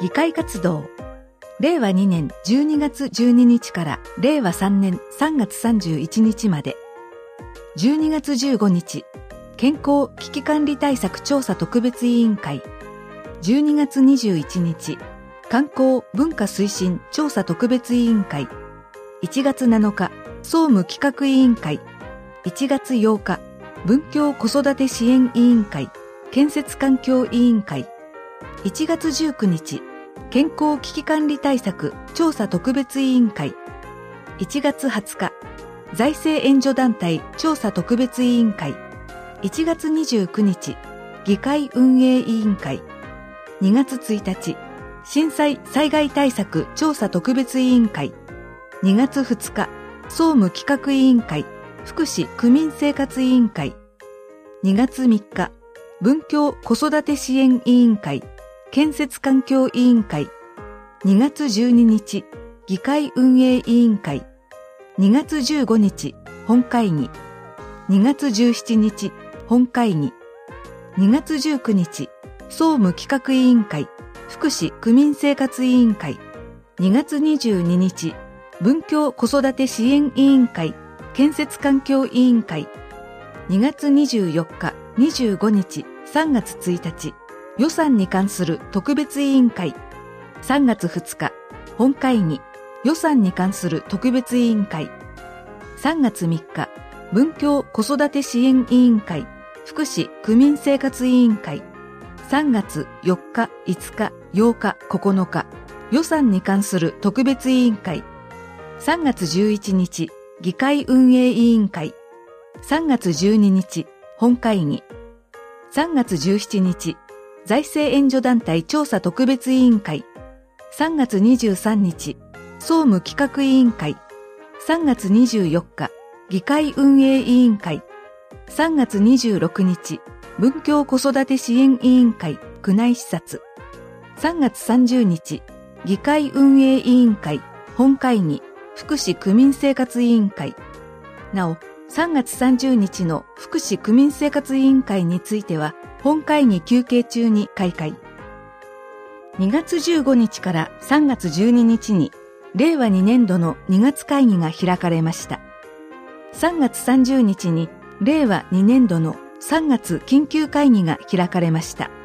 議会活動。令和2年12月12日から令和3年3月31日まで。12月15日、健康危機管理対策調査特別委員会。12月21日、観光文化推進調査特別委員会。1月7日、総務企画委員会。1月8日、文教子育て支援委員会、建設環境委員会。1月19日、健康危機管理対策調査特別委員会。1月20日、財政援助団体調査特別委員会。1月29日、議会運営委員会。2月1日、震災災害対策調査特別委員会。2月2日、総務企画委員会、福祉区民生活委員会。2月3日、文教子育て支援委員会、建設環境委員会。2月12日、議会運営委員会。2月15日、本会議。2月17日、本会議。2月19日、総務企画委員会、福祉区民生活委員会。2月22日、文教子育て支援委員会、建設環境委員会。2月24日、25日、3月1日、予算に関する特別委員会。3月2日、本会議、予算に関する特別委員会。3月3日、文教子育て支援委員会、福祉区民生活委員会。3月4日、5日、8日、9日、予算に関する特別委員会。3月11日、議会運営委員会。3月12日、本会議。3月17日、財政援助団体調査特別委員会。3月23日、総務企画委員会。3月24日、議会運営委員会。3月26日、文教子育て支援委員会、区内視察。3月30日、議会運営委員会、本会議、福祉区民生活委員会。なお、3月30日の福祉区民生活委員会については、本会議休憩中に開会。2月15日から3月12日に、令和2年度の2月会議が開かれました。3月30日に、令和2年度の3月緊急会議が開かれました。